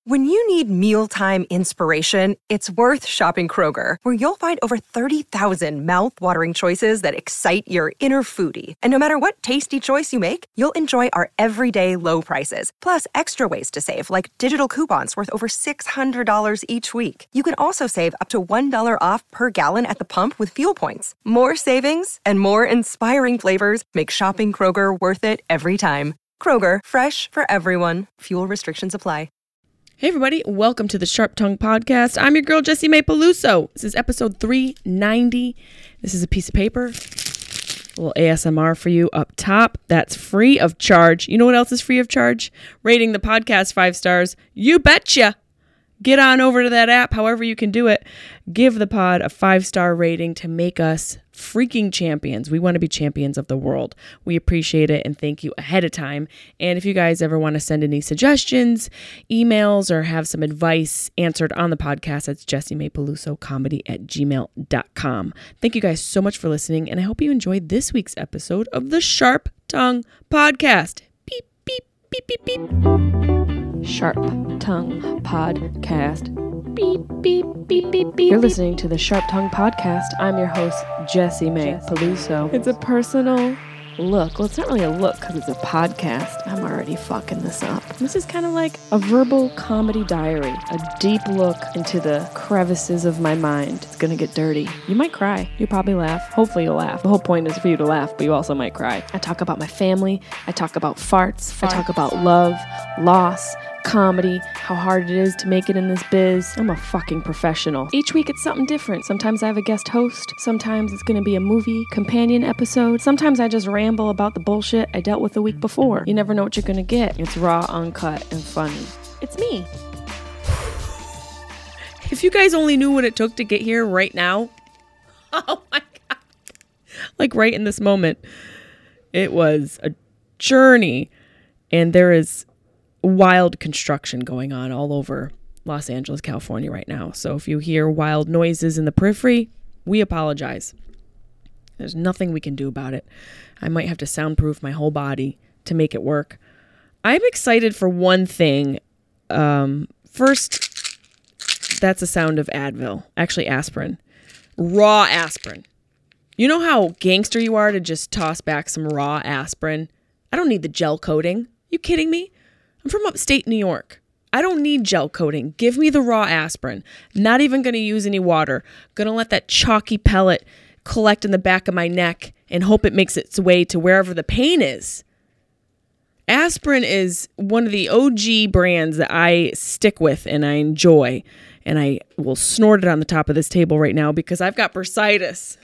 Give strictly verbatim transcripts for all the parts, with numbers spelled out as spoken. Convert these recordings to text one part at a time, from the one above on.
When you need mealtime inspiration, it's worth shopping Kroger, where you'll find over thirty thousand mouth-watering choices that excite your inner foodie. And no matter what tasty choice you make, you'll enjoy our everyday low prices, plus extra ways to save, like digital coupons worth over six hundred dollars each week. You can also save up to one dollar off per gallon at the pump with fuel points. More savings and more inspiring flavors make shopping Kroger worth it every time. Kroger, fresh for everyone. Fuel restrictions apply. Hey everybody, welcome to the Sharp Tongue Podcast. I'm your girl, Jessie Mae Peluso. This is episode three ninety. This is a piece of paper. A little A S M R for you up top. That's free of charge. You know what else is free of charge? Rating the podcast five stars. You betcha. Get on over to that app, however you can do it. Give the pod a five-star rating to make us freaking champions. We want to be champions of the world. We appreciate it and thank you ahead of time. And if you guys ever want to send any suggestions, emails, or have some advice answered on the podcast, it's Jessie Mae Peluso comedy at gmail dot com. Thank you guys so much for listening, and I hope you enjoyed this week's episode of the Sharp Tongue Podcast. Beep, beep, beep, beep, beep. Sharp Tongue Podcast. Beep, beep, beep, beep, beep. You're listening to the Sharp Tongue Podcast. I'm your host, Jessie Mae Peluso. It's a personal look. Well, it's not really a look because it's a podcast. I'm already fucking this up. This is kind of like a verbal comedy diary, a deep look into the crevices of my mind. It's gonna get dirty. You might cry. You'll probably laugh. Hopefully you'll laugh. The whole point is for you to laugh, but you also might cry. I talk about my family. I talk about farts. farts. I talk about love, loss, comedy, how hard it is to make it in this biz. I'm a fucking professional. Each week it's something different. Sometimes I have a guest host. Sometimes it's going to be a movie companion episode. Sometimes I just ramble about the bullshit I dealt with the week before. You never know what you're going to get. It's raw, uncut, and funny. It's me. If you guys only knew what it took to get here right now. Oh my God. Like right in this moment. It was a journey. And there is wild construction going on all over Los Angeles, California right now. So if you hear wild noises in the periphery, we apologize. There's nothing we can do about it. I might have to soundproof my whole body to make it work. I'm excited for one thing. Um, first, that's a sound of Advil. Actually, aspirin. Raw aspirin. You know how gangster you are to just toss back some raw aspirin? I don't need the gel coating. You kidding me? I'm from upstate New York. I don't need gel coating. Give me the raw aspirin. Not even going to use any water. Going to let that chalky pellet collect in the back of my neck and hope it makes its way to wherever the pain is. Aspirin is one of the O G brands that I stick with and I enjoy. And I will snort it on the top of this table right now because I've got bursitis.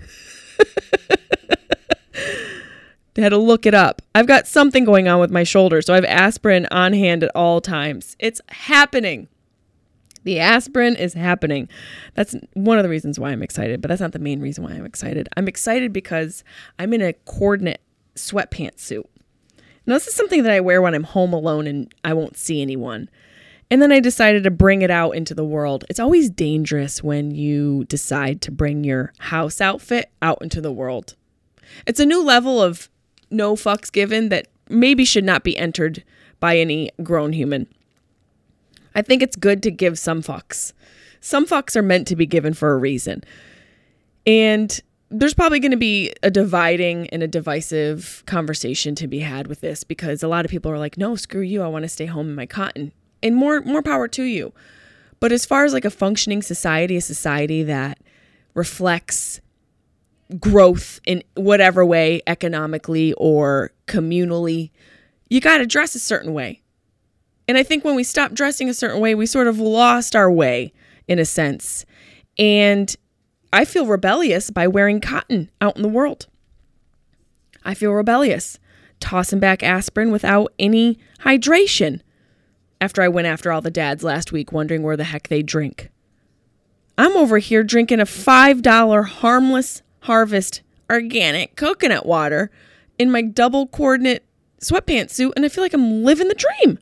I had to look it up. I've got something going on with my shoulder, so I have aspirin on hand at all times. It's happening. The aspirin is happening. That's one of the reasons why I'm excited, but that's not the main reason why I'm excited. I'm excited because I'm in a coordinate sweatpants suit. Now, this is something that I wear when I'm home alone and I won't see anyone. And then I decided to bring it out into the world. It's always dangerous when you decide to bring your house outfit out into the world. It's a new level of no fucks given that maybe should not be entered by any grown human. I think it's good to give some fucks. Some fucks are meant to be given for a reason. And there's probably going to be a dividing and a divisive conversation to be had with this because a lot of people are like, no, screw you. I want to stay home in my cotton. And more, more power to you. But as far as like a functioning society, a society that reflects growth in whatever way, economically or communally, you got to dress a certain way. And I think when we stop dressing a certain way, we sort of lost our way in a sense. And I feel rebellious by wearing cotton out in the world. I feel rebellious tossing back aspirin without any hydration after I went after all the dads last week wondering where the heck they drink. I'm over here drinking a five dollar harmless Harvest organic coconut water in my double coordinate sweatpants suit, and I feel like I'm living the dream.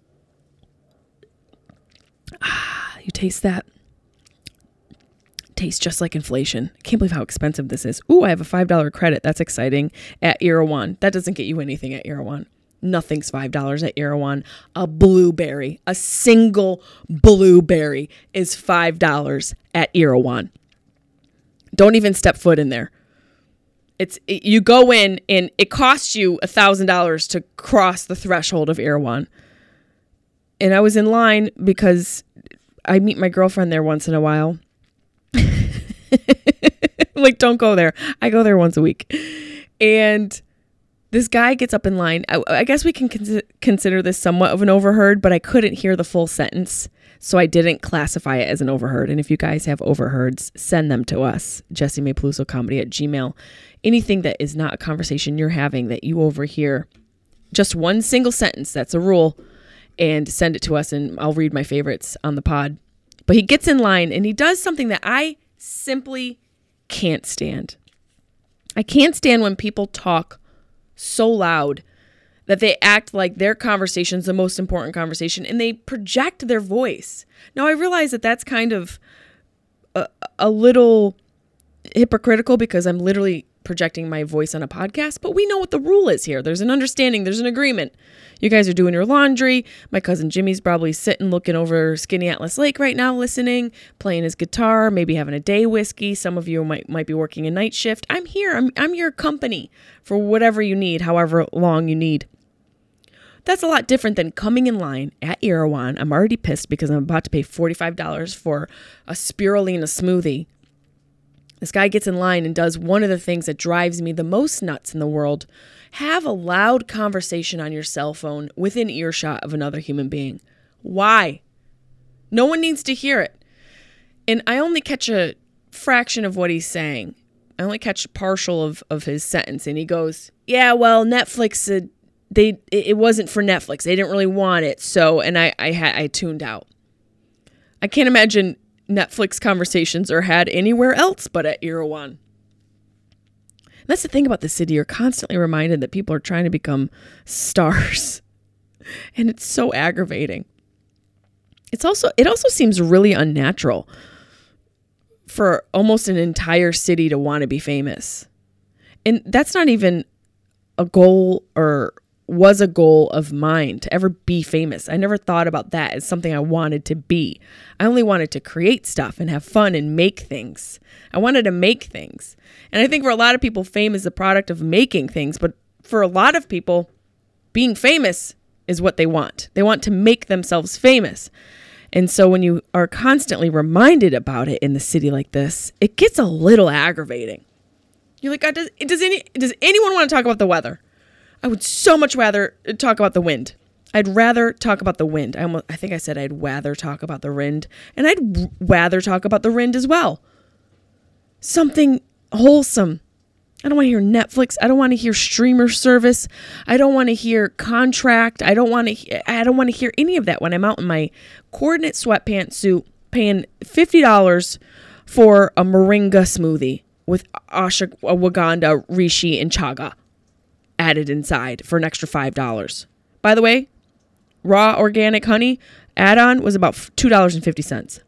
Ah, you taste that? Tastes just like inflation. I can't believe how expensive this is. Ooh, I have a five dollar credit. That's exciting at Erewhon. That doesn't get you anything at Erewhon. Nothing's five dollars at Erewhon. A blueberry, a single blueberry is five dollars at Erewhon. Don't even step foot in there. It's it, you go in and it costs you one thousand dollars to cross the threshold of Erewhon. And I was in line because I meet my girlfriend there once in a while. Like, don't go there. I go there once a week. And this guy gets up in line. I, I guess we can con- consider this somewhat of an overheard, but I couldn't hear the full sentence, so I didn't classify it as an overheard. And if you guys have overheards, send them to us, Jessie Mae Peluso Comedy at Gmail. Anything that is not a conversation you're having that you overhear, just one single sentence, that's a rule, and send it to us, and I'll read my favorites on the pod. But he gets in line, and he does something that I simply can't stand. I can't stand when people talk so loud that they act like their conversation's the most important conversation and they project their voice. Now, I realize that that's kind of a, a little hypocritical because I'm literally projecting my voice on a podcast, but we know what the rule is here. There's an understanding. There's an agreement. You guys are doing your laundry. My cousin Jimmy's probably sitting looking over Skinny Atlas Lake right now, listening, playing his guitar, maybe having a day whiskey. Some of you might might be working a night shift. I'm here. I'm I'm your company for whatever you need, however long you need. That's a lot different than coming in line at Erewhon. I'm already pissed because I'm about to pay forty-five dollars for a spirulina smoothie. This guy gets in line and does one of the things that drives me the most nuts in the world. Have a loud conversation on your cell phone within earshot of another human being. Why? No one needs to hear it. And I only catch a fraction of what he's saying. I only catch partial of, of his sentence. And he goes, yeah, well, Netflix, uh, they it wasn't for Netflix. They didn't really want it. So, and I I, had, I tuned out. I can't imagine Netflix conversations are had anywhere else but at Erewhon. That's the thing about the city. You're constantly reminded that people are trying to become stars. And it's so aggravating. It's also it also seems really unnatural for almost an entire city to want to be famous. And that's not even a goal or was a goal of mine to ever be famous. I never thought about that as something I wanted to be. I only wanted to create stuff and have fun and make things. I wanted to make things. And I think for a lot of people, fame is the product of making things. But for a lot of people, being famous is what they want. They want to make themselves famous. And so when you are constantly reminded about it in the city like this, it gets a little aggravating. You're like, God, does, does, any, does anyone want to talk about the weather? I would so much rather talk about the wind. I'd rather talk about the wind. I almost, I think I said I'd rather talk about the wind. And I'd rather talk about the wind as well. Something wholesome. I don't want to hear Netflix. I don't want to hear streamer service. I don't want to hear contract. I don't want to I don't want to hear any of that when I'm out in my coordinate sweatpants suit paying fifty dollars for a moringa smoothie with ashwagandha, reishi, and chaga added inside for an extra five dollars. By the way, raw organic honey add-on was about two dollars and fifty cents.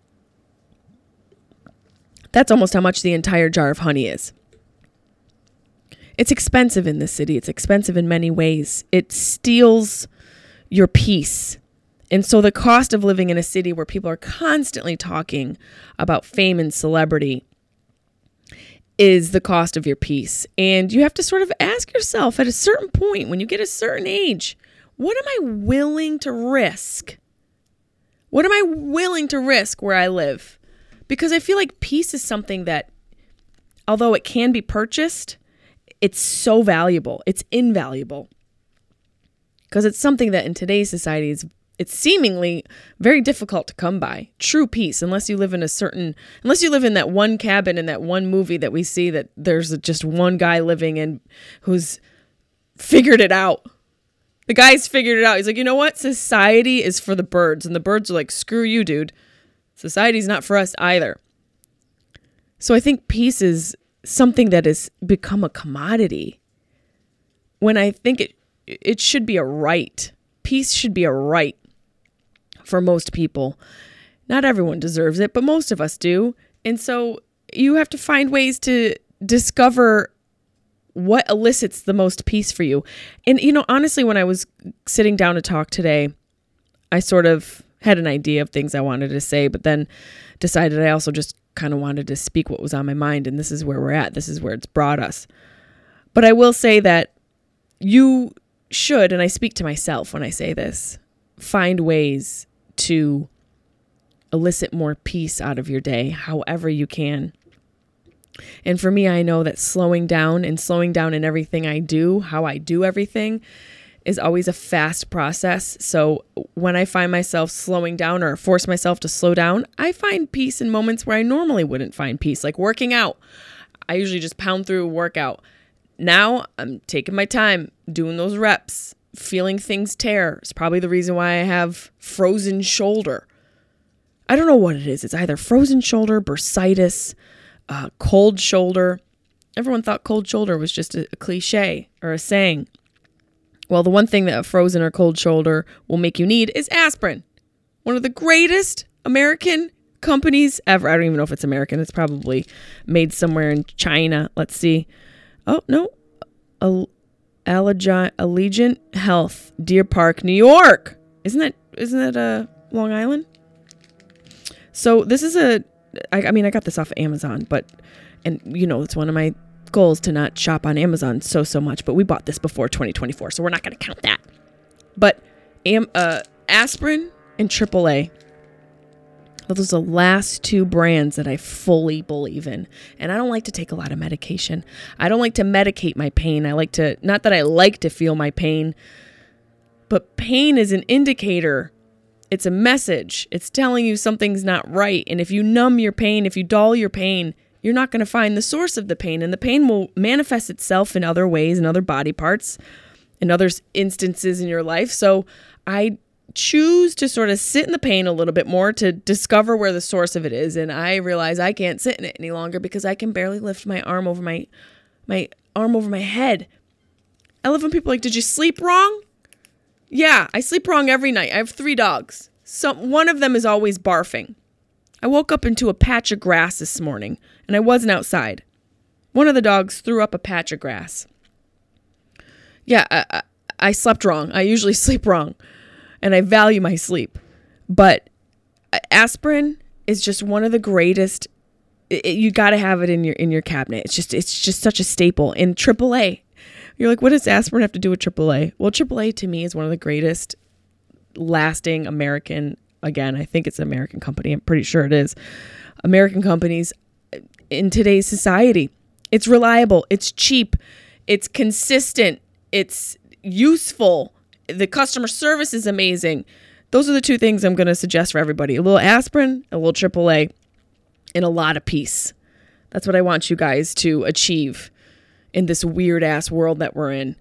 That's almost how much the entire jar of honey is. It's expensive in this city. It's expensive in many ways. It steals your peace. And so the cost of living in a city where people are constantly talking about fame and celebrity is the cost of your peace. And you have to sort of ask yourself at a certain point, when you get a certain age, what am I willing to risk? What am I willing to risk where I live? Because I feel like peace is something that, although it can be purchased, it's so valuable. It's invaluable. Because it's something that in today's society is it's seemingly very difficult to come by. True peace, unless you live in a certain, unless you live in that one cabin in that one movie that we see that there's just one guy living in who's figured it out. The guy's figured it out. He's like, you know what? Society is for the birds. And the birds are like, screw you, dude. Society's not for us either. So I think peace is something that has become a commodity when I think it it should be a right. Peace should be a right for most people. Not everyone deserves it, but most of us do. And so you have to find ways to discover what elicits the most peace for you? And, you know, honestly, when I was sitting down to talk today, I sort of had an idea of things I wanted to say, but then decided I also just kind of wanted to speak what was on my mind. And this is where we're at. This is where it's brought us. But I will say that you should, and I speak to myself when I say this, find ways to elicit more peace out of your day, however you can. And for me, I know that slowing down and slowing down in everything I do, how I do everything, is always a fast process. So when I find myself slowing down or force myself to slow down, I find peace in moments where I normally wouldn't find peace, like working out. I usually just pound through a workout. Now I'm taking my time, doing those reps, feeling things tear. It's probably the reason why I have frozen shoulder. I don't know what it is. It's either frozen shoulder, bursitis, uh, cold shoulder. Everyone thought cold shoulder was just a, a cliche or a saying. Well, the one thing that a frozen or cold shoulder will make you need is aspirin. One of the greatest American companies ever. I don't even know if it's American. It's probably made somewhere in China. Let's see. Oh, no. Al- Allegiant, Allegiant Health, Deer Park, New York. Isn't that, isn't that uh, Long Island? So this is a, I, I mean, I got this off of Amazon, but, and you know, it's one of my goals to not shop on Amazon so, so much, but we bought this before twenty twenty-four, so we're not going to count that. But am, uh, aspirin and triple A, those are the last two brands that I fully believe in. And I don't like to take a lot of medication. I don't like to medicate my pain. I like to, not that I like to feel my pain, but pain is an indicator. It's a message. It's telling you something's not right. And if you numb your pain, if you dull your pain, you're not going to find the source of the pain. And the pain will manifest itself in other ways, in other body parts, in other instances in your life. So I choose to sort of sit in the pain a little bit more to discover where the source of it is. And I realize I can't sit in it any longer because I can barely lift my arm over my, my arm over my head. I love when people are like, did you sleep wrong? Yeah, I sleep wrong every night. I have three dogs. So one of them is always barfing. I woke up into a patch of grass this morning and I wasn't outside. One of the dogs threw up a patch of grass. Yeah, I, I, I slept wrong. I usually sleep wrong and I value my sleep. But aspirin is just one of the greatest. It, it, you got to have it in your in your cabinet. It's just it's just such a staple. And triple A. You're like, what does aspirin have to do with triple A? Well, triple A to me is one of the greatest lasting American, again, I think it's an American company. I'm pretty sure it is. American companies in today's society. It's reliable. It's cheap. It's consistent. It's useful. The customer service is amazing. Those are the two things I'm going to suggest for everybody. A little aspirin, a little triple A, and a lot of peace. That's what I want you guys to achieve in this weird ass world that we're in.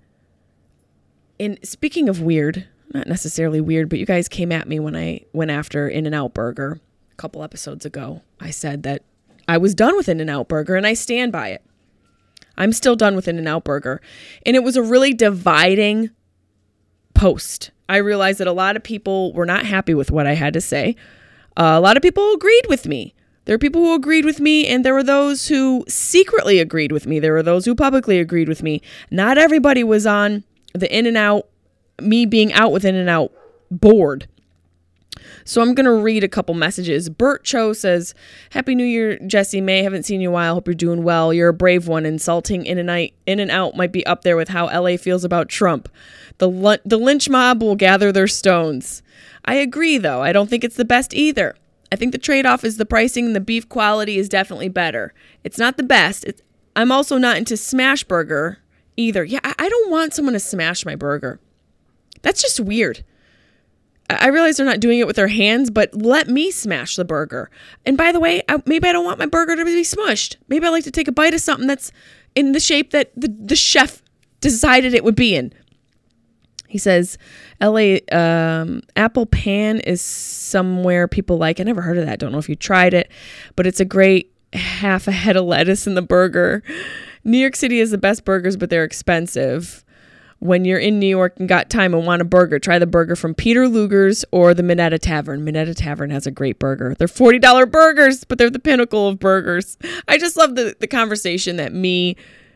And speaking of weird, not necessarily weird, but you guys came at me when I went after In-N-Out Burger a couple episodes ago. I said that I was done with In-N-Out Burger and I stand by it. I'm still done with In-N-Out Burger. And it was a really dividing post. I realized that a lot of people were not happy with what I had to say. Uh, a lot of people agreed with me. There are people who agreed with me, and there were those who secretly agreed with me. There were those who publicly agreed with me. Not everybody was on the In-N-Out, me being out with In-N-Out board. So I'm going to read a couple messages. Bert Cho says, Happy New Year, Jesse May. Haven't seen you in a while. Hope you're doing well. You're a brave one. Insulting In-N-Out, In-N-Out might be up there with how L A feels about Trump. The, lu- the lynch mob will gather their stones. I agree, though. I don't think it's the best either. I think the trade-off is the pricing and the beef quality is definitely better. It's not the best. It's, I'm also not into smash burger either. Yeah, I, I don't want someone to smash my burger. That's just weird. I, I realize they're not doing it with their hands, but let me smash the burger. And by the way, I, maybe I don't want my burger to be smushed. Maybe I like to take a bite of something that's in the shape that the, the chef decided it would be in. He says, L A um, apple pan is somewhere people like. I never heard of that. Don't know if you tried it, but it's a great half a head of lettuce in the burger. New York City has the best burgers, but they're expensive. When you're in New York and got time and want a burger, try the burger from Peter Luger's or the Minetta Tavern. Minetta Tavern has a great burger. They're forty dollars burgers, but they're the pinnacle of burgers. I just love the, the conversation that me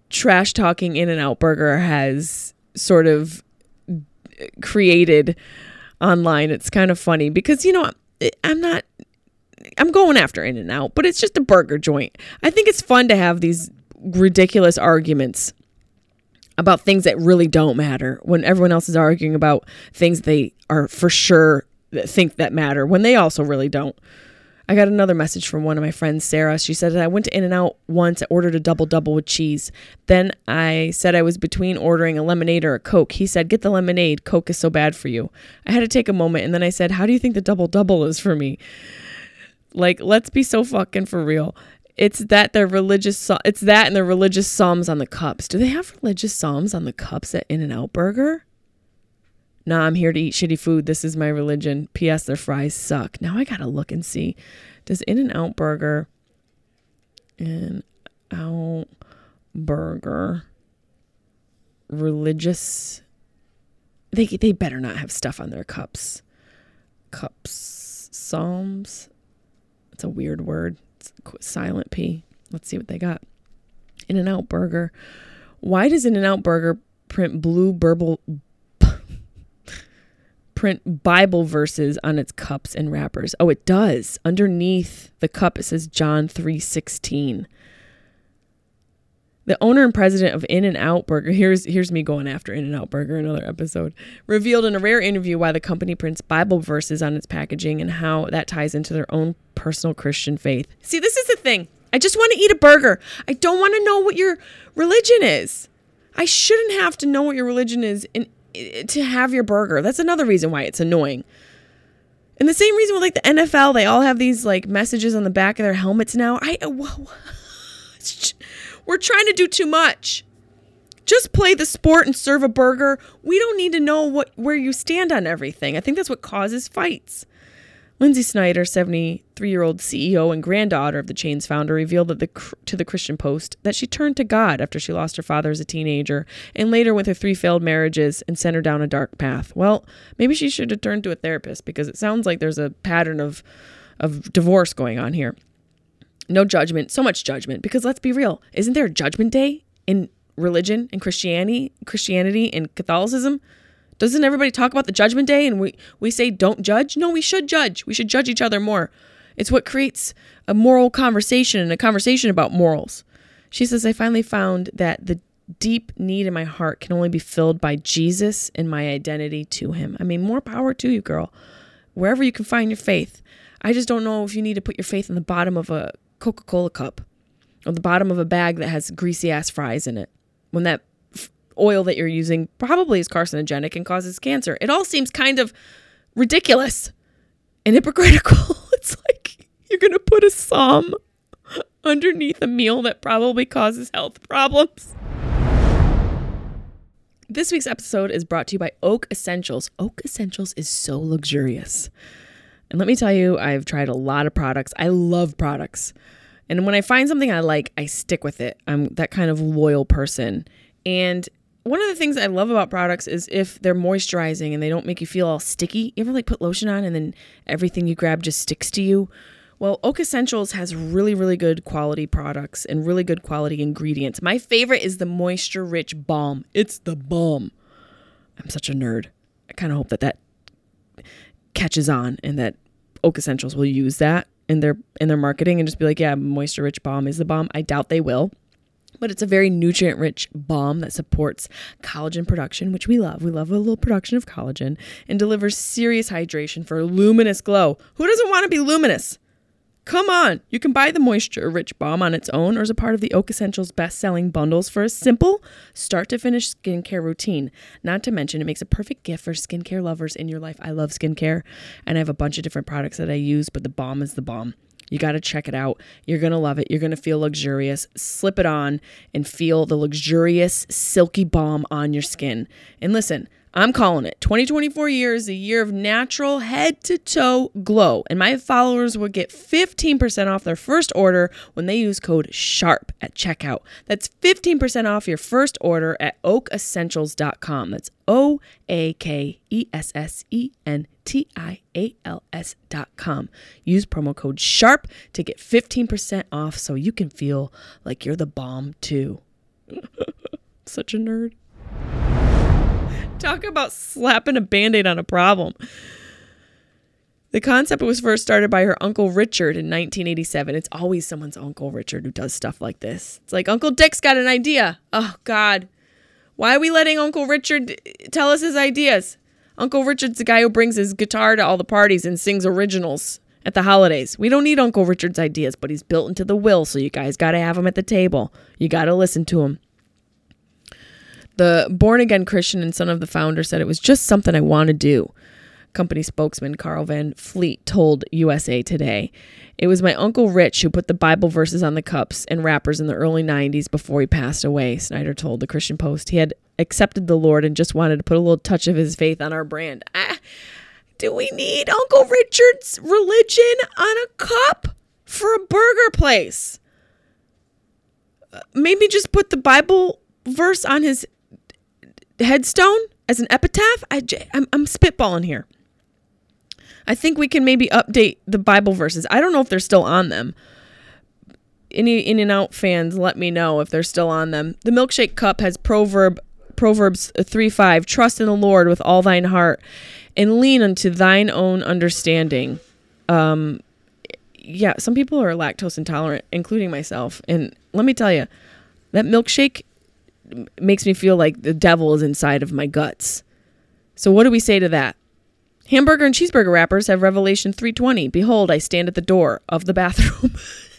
trash talking In-N-Out Burger has sort of created online. It's kind of funny because, you know, I'm not, I'm going after In-N-Out, but it's just a burger joint. I think it's fun to have these ridiculous arguments about things that really don't matter when everyone else is arguing about things they are for sure think that matter when they also really don't. I got another message from one of my friends, Sarah. She said, I went to In-N-Out once. I ordered a double-double with cheese. Then I said I was between ordering a lemonade or a Coke. He said, get the lemonade. Coke is so bad for you. I had to take a moment, and then I said, how do you think the double-double is for me? Like, let's be so fucking for real. It's that their religious, it's that and their religious psalms on the cups. Do they have religious psalms on the cups at In-N-Out Burger? Nah, I'm here to eat shitty food. This is my religion. P S. Their fries suck. Now I gotta look and see. Does In-N-Out Burger, In-Out Burger, religious, they they better not have stuff on their cups. Cups, psalms. It's a weird word. Silent P. Let's see what they got. In-N-Out Burger. Why does In-N-Out Burger print blue burble print Bible verses on its cups and wrappers? Oh, it does. Underneath the cup it says John three sixteen. The owner and president of In-N-Out Burger, here's here's me going after In-N-Out Burger, another episode, revealed in a rare interview why the company prints Bible verses on its packaging and how that ties into their own personal Christian faith. See, this is the thing. I just want to eat a burger. I don't want to know what your religion is. I shouldn't have to know what your religion is in, in, to have your burger. That's another reason why it's annoying. And the same reason with like the N F L, they all have these like messages on the back of their helmets now. I whoa. We're trying to do too much. Just play the sport and serve a burger. We don't need to know what where you stand on everything. I think that's what causes fights. Lindsay Snyder, seventy-three-year-old C E O and granddaughter of the chain's founder, revealed that the, to the Christian Post that she turned to God after she lost her father as a teenager and later with her three failed marriages and sent her down a dark path. Well, maybe she should have turned to a therapist because it sounds like there's a pattern of, of divorce going on here. No judgment, so much judgment, because let's be real. Isn't there a judgment day in religion and Christianity, Christianity and Catholicism? Doesn't everybody talk about the judgment day and we, we say don't judge? No, we should judge. We should judge each other more. It's what creates a moral conversation and a conversation about morals. She says, I finally found that the deep need in my heart can only be filled by Jesus and my identity to him. I mean, more power to you, girl. Wherever you can find your faith. I just don't know if you need to put your faith in the bottom of a Coca-Cola cup or the bottom of a bag that has greasy ass fries in it when that f- oil that you're using probably is carcinogenic and causes cancer. It all seems kind of ridiculous and hypocritical. It's like you're going to put a psalm underneath a meal that probably causes health problems. This week's episode is brought to you by Oak Essentials. Oak Essentials is so luxurious. And let me tell you, I've tried a lot of products. I love products. And when I find something I like, I stick with it. I'm that kind of loyal person. And one of the things I love about products is if they're moisturizing and they don't make you feel all sticky. You ever like put lotion on and then everything you grab just sticks to you? Well, Oak Essentials has really, really good quality products and really good quality ingredients. My favorite is the Moisture Rich Balm. It's the balm. I'm such a nerd. I kind of hope that that catches on and that Oak Essentials will use that in their in their marketing and just be like, yeah, Moisture Rich Balm is the balm. I doubt they will, but it's a very nutrient rich balm that supports collagen production, which we love. We love a little production of collagen, and delivers serious hydration for a luminous glow. Who doesn't want to be luminous? Come on. You can buy the Moisture Rich Balm on its own or as a part of the Oak Essentials best-selling bundles for a simple start-to-finish skincare routine. Not to mention, it makes a perfect gift for skincare lovers in your life. I love skincare, and I have a bunch of different products that I use, but the balm is the balm. You got to check it out. You're going to love it. You're going to feel luxurious. Slip it on and feel the luxurious, silky balm on your skin. And listen, I'm calling it. twenty twenty-four years, a year of natural head-to-toe glow. And my followers will get fifteen percent off their first order when they use code SHARP at checkout. That's fifteen percent off your first order at oak essentials dot com. That's O A K E S S E N T I A L S dot com. Use promo code SHARP to get fifteen percent off so you can feel like you're the bomb too. Such a nerd. Talk about slapping a Band-Aid on a problem. The concept was first started by her Uncle Richard in nineteen eighty-seven. It's always someone's Uncle Richard who does stuff like this. It's like, Uncle Dick's got an idea. Oh, God. Why are we letting Uncle Richard tell us his ideas? Uncle Richard's the guy who brings his guitar to all the parties and sings originals at the holidays. We don't need Uncle Richard's ideas, but he's built into the will, so you guys got to have him at the table. You got to listen to him. The born-again Christian and son of the founder said it was just something I want to do. Company spokesman Carl Van Fleet told U S A Today, "It was my Uncle Rich who put the Bible verses on the cups and wrappers in the early nineties before he passed away," Snyder told the Christian Post. He had accepted the Lord and just wanted to put a little touch of his faith on our brand. Ah, do we need Uncle Richard's religion on a cup for a burger place? Uh, maybe just put the Bible verse on his headstone as an epitaph? I, I'm, I'm spitballing here. I think we can maybe update the Bible verses. I don't know if they're still on them. Any In-N-Out fans, let me know if they're still on them. The milkshake cup has proverb Proverbs three five, trust in the Lord with all thine heart and lean unto thine own understanding. Um, yeah, some people are lactose intolerant, including myself. And let me tell you, that milkshake makes me feel like the devil is inside of my guts. So what do we say to that? Hamburger and cheeseburger wrappers have Revelation three twenty. Behold, I stand at the door of the bathroom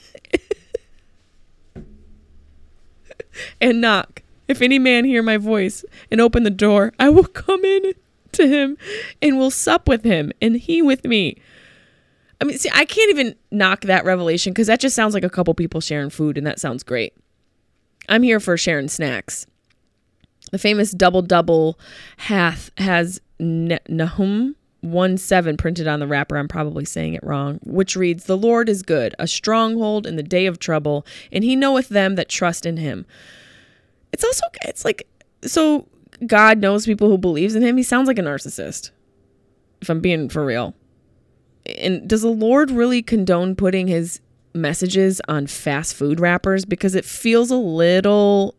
and knock. If any man hear my voice and open the door, I will come in to him and will sup with him and he with me. I mean, see, I can't even knock that revelation because that just sounds like a couple people sharing food, and that sounds great. I'm here for sharing snacks. The famous double-double hath has Nahum one seven printed on the wrapper. I'm probably saying it wrong, which reads, "The Lord is good, a stronghold in the day of trouble, and he knoweth them that trust in him." It's also, it's like, so God knows people who believes in him. He sounds like a narcissist, if I'm being for real. And does the Lord really condone putting his messages on fast food wrappers? Because it feels a little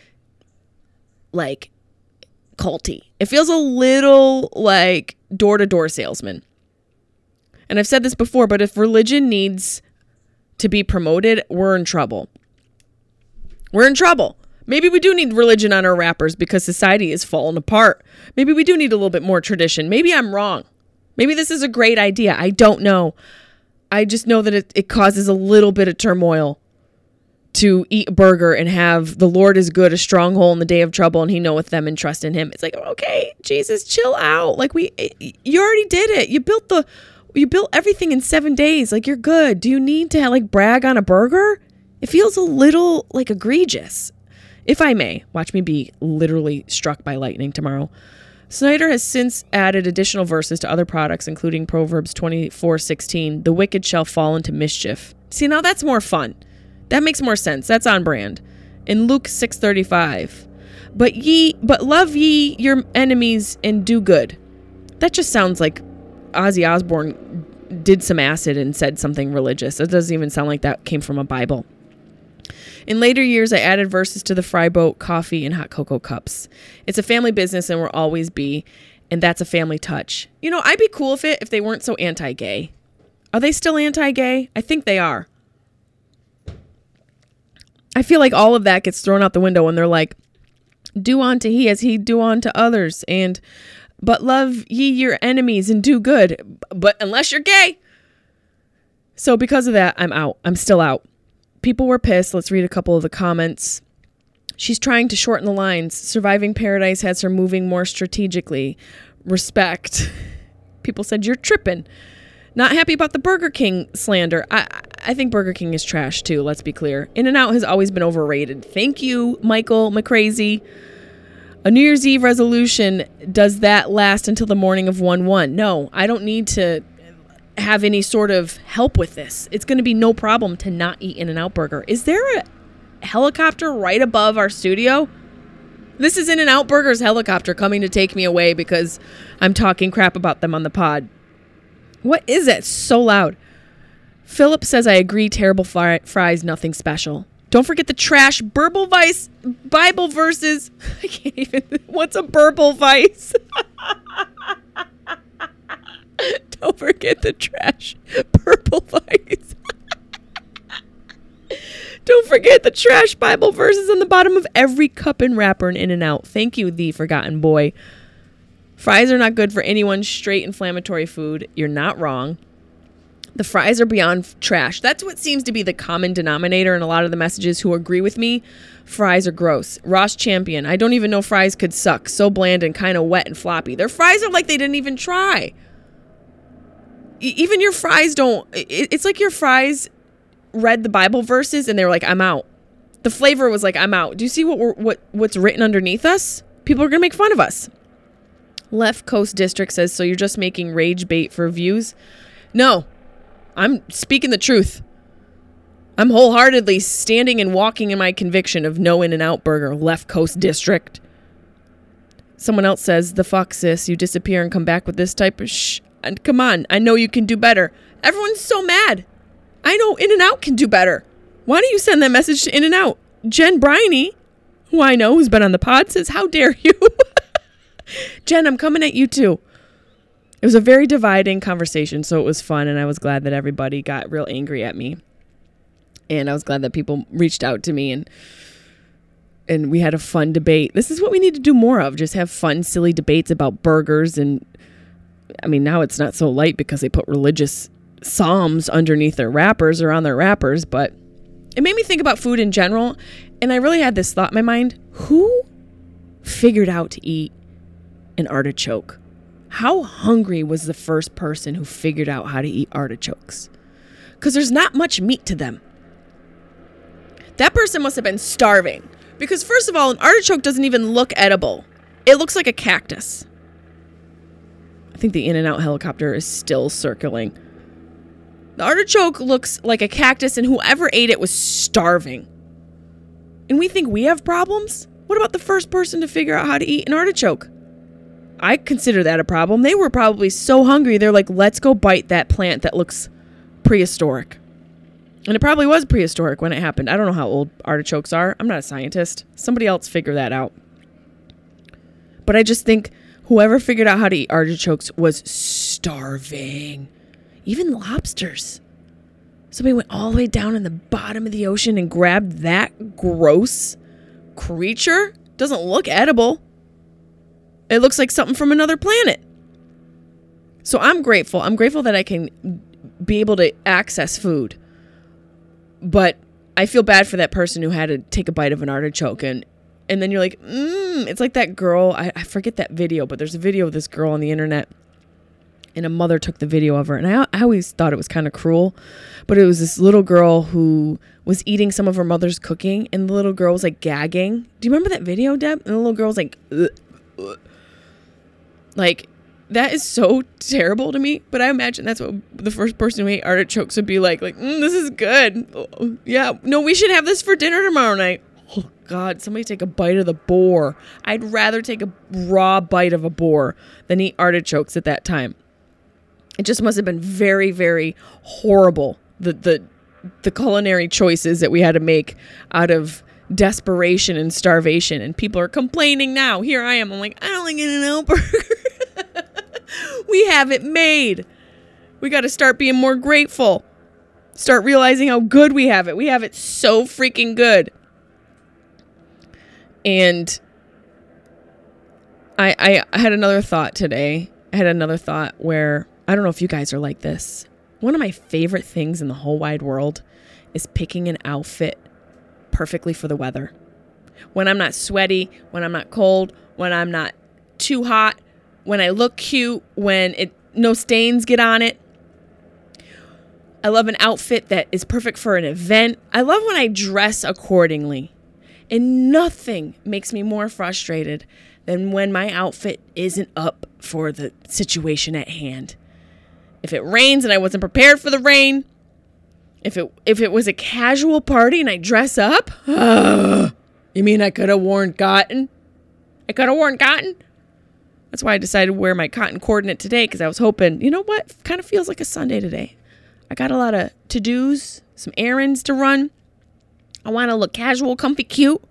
like culty. It feels a little like door-to-door salesman. And I've said this before, but if religion needs to be promoted, we're in trouble. We're in trouble. Maybe we do need religion on our wrappers because society is falling apart. Maybe we do need a little bit more tradition. Maybe I'm wrong. Maybe this is a great idea. I don't know. I just know that it, it causes a little bit of turmoil to eat a burger and have the Lord is good, a stronghold in the day of trouble, and he knoweth them and trust in him. It's like, okay, Jesus, chill out. Like we, you already did it. You built the, you built everything in seven days. Like you're good. Do you need to like brag on a burger? It feels a little like egregious. If I may, watch me be literally struck by lightning tomorrow. Snyder has since added additional verses to other products, including Proverbs twenty-four sixteen, "The wicked shall fall into mischief." See, now that's more fun. That makes more sense. That's on brand. In Luke six thirty-five, but ye, but love ye your enemies and do good. That just sounds like Ozzy Osbourne did some acid and said something religious. It doesn't even sound like that came from a Bible. In later years, I added verses to the Fryboat coffee and hot cocoa cups. It's a family business and will always be, and that's a family touch. You know, I'd be cool with it if they weren't so anti-gay. Are they still anti-gay? I think they are. I feel like all of that gets thrown out the window when they're like, do unto he as he do unto others, and but love ye your enemies and do good, but unless you're gay. So because of that, I'm out. I'm still out. People were pissed. Let's read a couple of the comments. She's trying to shorten the lines. Surviving Paradise has her moving more strategically. Respect. People said, you're tripping. Not happy about the Burger King slander. I I think Burger King is trash too, let's be clear. In-N-Out has always been overrated. Thank you, Michael McCrazy. A New Year's Eve resolution, does that last until the morning of one one? No, I don't need to have any sort of help with this. It's going to be no problem to not eat In-N-Out Burger. Is there a helicopter right above our studio? This is In-N-Out Burger's helicopter coming to take me away because I'm talking crap about them on the pod. What is it? So loud. Philip says, I agree, terrible fri- fries, nothing special. Don't forget the trash Burble Vice Bible verses. I can't even. What's a Burble Vice? Don't forget the trash Burble Vice. Don't forget the trash Bible verses on the bottom of every cup and wrapper in In-N-Out. Thank you, the forgotten boy. Fries are not good for anyone's straight inflammatory food. You're not wrong. The fries are beyond trash. That's what seems to be the common denominator in a lot of the messages who agree with me. Fries are gross. Ross Champion. I don't even know fries could suck. So bland and kind of wet and floppy. Their fries are like they didn't even try. E- even your fries don't. It- it's like your fries read the Bible verses and they were like, I'm out. The flavor was like, I'm out. Do you see what we're, what what's written underneath us? People are going to make fun of us. Left Coast District says, so you're just making rage bait for views? No, I'm speaking the truth. I'm wholeheartedly standing and walking in my conviction of no In-N-Out burger, Left Coast District. Someone else says, the fuck, sis, you disappear and come back with this type of shh. And come on, I know you can do better. Everyone's so mad. I know In-N-Out can do better. Why don't you send that message to In-N-Out? Jen Briney, who I know, who's been on the pod, says, how dare you? Jen, I'm coming at you too. It was a very dividing conversation, so it was fun, and I was glad that everybody got real angry at me. And I was glad that people reached out to me, and and we had a fun debate. This is what we need to do more of, just have fun, silly debates about burgers. And, I mean, now it's not so light because they put religious psalms underneath their wrappers or on their wrappers, but it made me think about food in general, and I really had this thought in my mind. Who figured out to eat an artichoke? How hungry was the first person who figured out how to eat artichokes? Because there's not much meat to them. That person must have been starving. Because first of all, an artichoke doesn't even look edible. It looks like a cactus. I think the In-N-Out helicopter is still circling. The artichoke looks like a cactus, and whoever ate it was starving. And we think we have problems? What about the first person to figure out how to eat an artichoke? I consider that a problem. They were probably so hungry, they're like, let's go bite that plant that looks prehistoric. And it probably was prehistoric when it happened. I don't know how old artichokes are. I'm not a scientist. Somebody else figure that out. But I just think whoever figured out how to eat artichokes was starving. Even lobsters. Somebody went all the way down in the bottom of the ocean and grabbed that gross creature. Doesn't look edible. It looks like something from another planet. So I'm grateful. I'm grateful that I can be able to access food. But I feel bad for that person who had to take a bite of an artichoke. And, and then you're like, mmm. It's like that girl. I, I forget that video, but there's a video of this girl on the internet. And a mother took the video of her. And I, I always thought it was kind of cruel. But it was this little girl who was eating some of her mother's cooking. And the little girl was like gagging. Do you remember that video, Deb? And the little girl was like, ugh, ugh. Like, that is so terrible to me. But I imagine that's what the first person who ate artichokes would be like. Like, mm, this is good. Oh, yeah, no, we should have this for dinner tomorrow night. Oh, God, somebody take a bite of the boar. I'd rather take a raw bite of a boar than eat artichokes at that time. It just must have been very, very horrible, the the the culinary choices that we had to make out of desperation and starvation. And people are complaining now. Here I am. I'm like, I don't like In-N-Out burger. We have it made. We got to start being more grateful. Start realizing how good we have it. We have it so freaking good. And I, I, I had another thought today. I had another thought where, I don't know if you guys are like this. One of my favorite things in the whole wide world is picking an outfit perfectly for the weather. When I'm not sweaty, when I'm not cold, when I'm not too hot, when I look cute, when it no stains get on it. I love an outfit that is perfect for an event. I love when I dress accordingly. And nothing makes me more frustrated than when my outfit isn't up for the situation at hand. If it rains and I wasn't prepared for the rain, if it if it was a casual party and I dress up, uh, you mean I could have worn cotton? I could have worn cotton? That's why I decided to wear my cotton coordinate today, because I was hoping, you know what, kind of feels like a Sunday today. I got a lot of to-dos, some errands to run. I want to look casual, comfy, cute.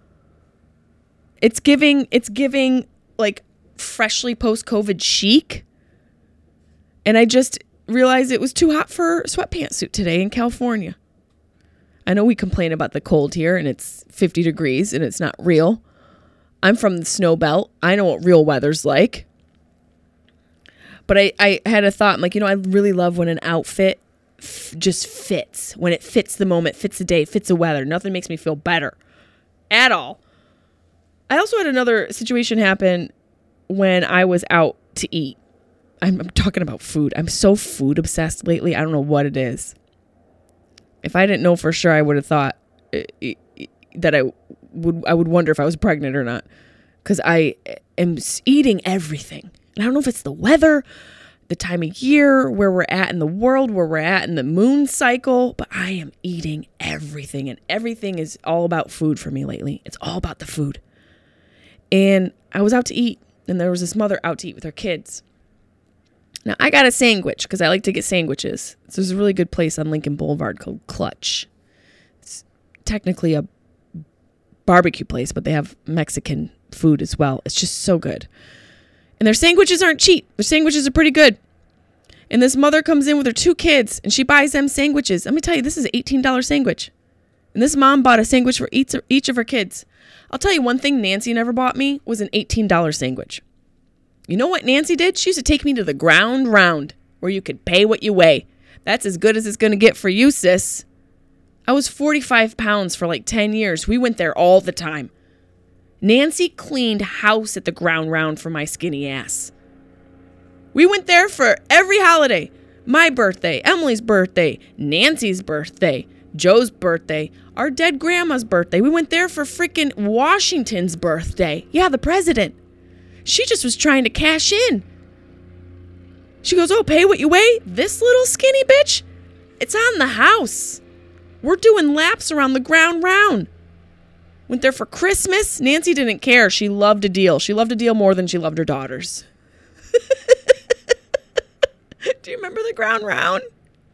It's giving, it's giving like freshly post-COVID chic. And I just realized it was too hot for a sweatpants suit today in California. I know we complain about the cold here and it's fifty degrees and it's not real. I'm from the snow belt. I know what real weather's like. But I, I had a thought. I'm like, you know, I really love when an outfit f- just fits. When it fits the moment, fits the day, fits the weather. Nothing makes me feel better at all. I also had another situation happen when I was out to eat. I'm, I'm talking about food. I'm so food obsessed lately. I don't know what it is. If I didn't know for sure, I would have thought uh, that I would I would wonder if I was pregnant or not. Because I am eating everything. And I don't know if it's the weather, the time of year, where we're at in the world, where we're at in the moon cycle. But I am eating everything. And everything is all about food for me lately. It's all about the food. And I was out to eat. And there was this mother out to eat with her kids. Now, I got a sandwich because I like to get sandwiches. So there's a really good place on Lincoln Boulevard called Clutch. It's technically a barbecue place, but they have Mexican food as well. It's just so good. And their sandwiches aren't cheap. Their sandwiches are pretty good. And this mother comes in with her two kids, and she buys them sandwiches. Let me tell you, this is an eighteen dollars sandwich. And this mom bought a sandwich for each, each of her kids. I'll tell you one thing Nancy never bought me was an eighteen dollars sandwich. You know what Nancy did? She used to take me to the ground round where you could pay what you weigh. That's as good as it's going to get for you, sis. I was forty-five pounds for like ten years. We went there all the time. Nancy cleaned house at the ground round for my skinny ass. We went there for every holiday. My birthday, Emily's birthday, Nancy's birthday, Joe's birthday, our dead grandma's birthday. We went there for freaking Washington's birthday. Yeah, the president. She just was trying to cash in. She goes, oh, pay what you weigh? This little skinny bitch? It's on the house. We're doing laps around the ground round. Went there for Christmas. Nancy didn't care. She loved a deal. She loved a deal more than she loved her daughters. Do you remember the ground round?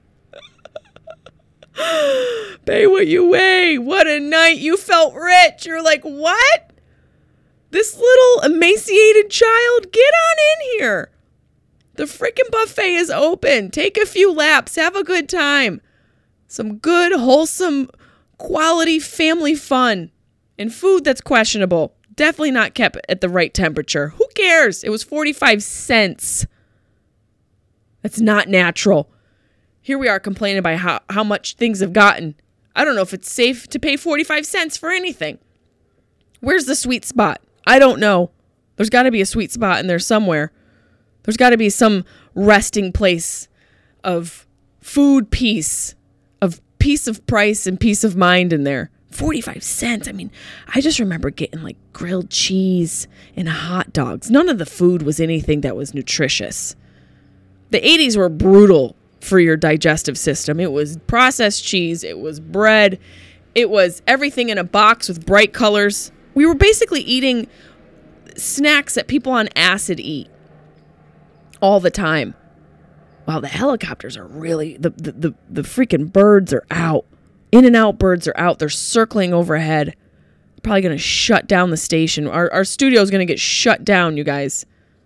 Pay what you weigh. What a night. You felt rich. You're like, what? This little emaciated child, get on in here. The freaking buffet is open. Take a few laps. Have a good time. Some good, wholesome, quality family fun. And food that's questionable. Definitely not kept at the right temperature. Who cares? It was forty-five cents. That's not natural. Here we are complaining about how, how much things have gotten. I don't know if it's safe to pay forty-five cents for anything. Where's the sweet spot? I don't know. There's got to be a sweet spot in there somewhere. There's got to be some resting place of food peace, of peace of price and peace of mind in there. forty-five cents. I mean, I just remember getting like grilled cheese and hot dogs. None of the food was anything that was nutritious. The eighties were brutal for your digestive system. It was processed cheese. It was bread. It was everything in a box with bright colors. We were basically eating snacks that people on acid eat all the time. Wow, the helicopters are really, the, the, the, the freaking birds are out. In-and-out birds are out. They're circling overhead. They're probably going to shut down the station. Our, our studio is going to get shut down, you guys.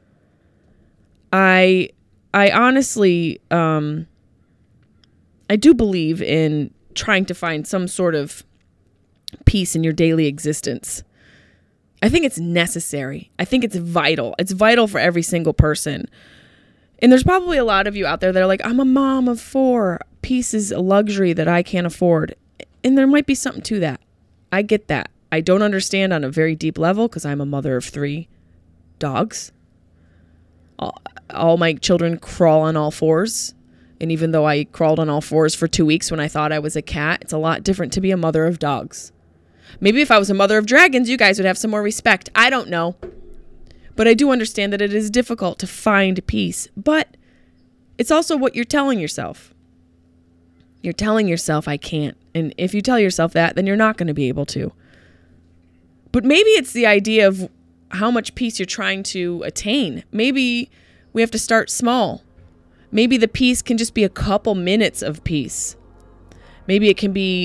I, I honestly, um, I do believe in trying to find some sort of peace in your daily existence. I think it's necessary. I think it's vital. It's vital for every single person. And there's probably a lot of you out there that are like, I'm a mom of four. Peace is a luxury that I can't afford. And there might be something to that. I get that. I don't understand on a very deep level because I'm a mother of three dogs. All, all my children crawl on all fours. And even though I crawled on all fours for two weeks when I thought I was a cat, it's a lot different to be a mother of dogs. Maybe if I was a mother of dragons, you guys would have some more respect. I don't know. But I do understand that it is difficult to find peace. But it's also what you're telling yourself. You're telling yourself, I can't. And if you tell yourself that, then you're not going to be able to. But maybe it's the idea of how much peace you're trying to attain. Maybe we have to start small. Maybe the peace can just be a couple minutes of peace. Maybe it can be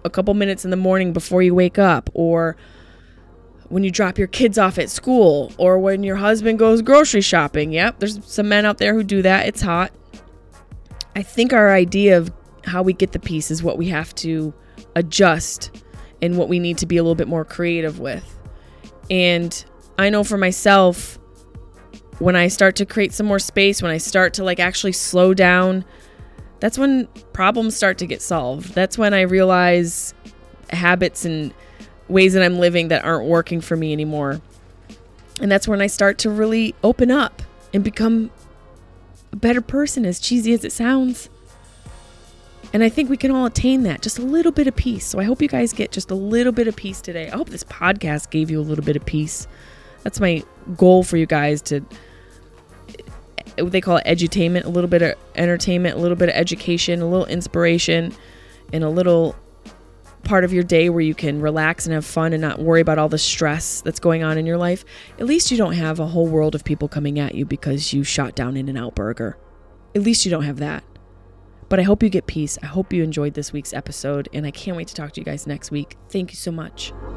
a couple minutes in the morning before you wake up, or when you drop your kids off at school, or when your husband goes grocery shopping. Yep, there's some men out there who do that. It's hot. I think our idea of how we get the peace is what we have to adjust and what we need to be a little bit more creative with. And I know for myself, when I start to create some more space, when I start to like actually slow down, that's when problems start to get solved. That's when I realize habits and ways that I'm living that aren't working for me anymore. And that's when I start to really open up and become a better person, as cheesy as it sounds. And I think we can all attain that, just a little bit of peace. So I hope you guys get just a little bit of peace today. I hope this podcast gave you a little bit of peace. That's my goal for you guys, to, they call it edutainment, a little bit of entertainment, a little bit of education, a little inspiration, and a little part of your day where you can relax and have fun and not worry about all the stress that's going on in your life. At least you don't have a whole world of people coming at you because you shot down In-N-Out Burger. At least you don't have that. But I hope you get peace. I hope you enjoyed this week's episode, and I can't wait to talk to you guys next week. Thank you so much.